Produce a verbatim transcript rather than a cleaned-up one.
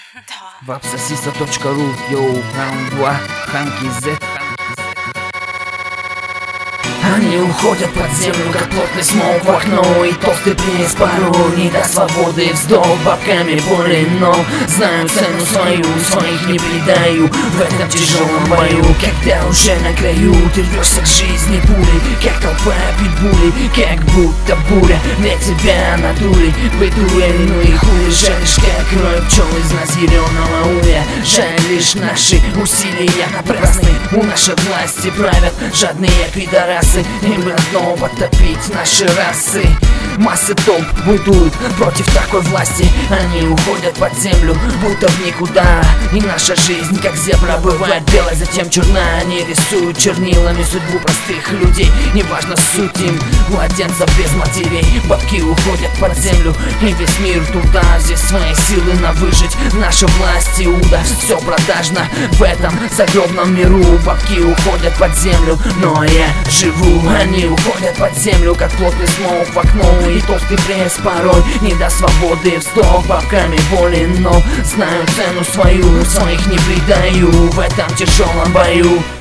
Вапсосиса точка ру, йоу, раунд два, Ханки Z. Они уходят под землю, как плотный смог в окно, и толстый принц порой не до свободы вздох. Бабками болен, но знаю цену свою, своих не предаю в этом тяжелом бою. Когда уже на краю, ты рвешься к жизни пулей, как толпа питбулей, как будто буря для тебя на дуре. Быть дуэль, ну и хули, жалишь, как кровь пчел из нас зеленого улья. Жаль лишь наши усилия напрасны, у нашей власти правят жадные пидорасы. Им бы одно потопить наши расы. Массы толп бунтуют против такой власти. Они уходят под землю, будто в никуда. И наша жизнь, как зебра, бывает белая, затем черная. Они рисуют чернилами судьбу простых людей. Неважно суть им, младенцев без матерей. Бабки уходят под землю, и весь мир туда. Здесь свои силы на выжить, наша власть Иуда. Все продажно в этом загробном миру. Бабки уходят под землю, но я живу. Они уходят под землю, как плотный смог в окно, и толстый пресс порой не до свободы вздох. Бабками болен, но знаю цену свою, своих не предаю в этом тяжелом бою.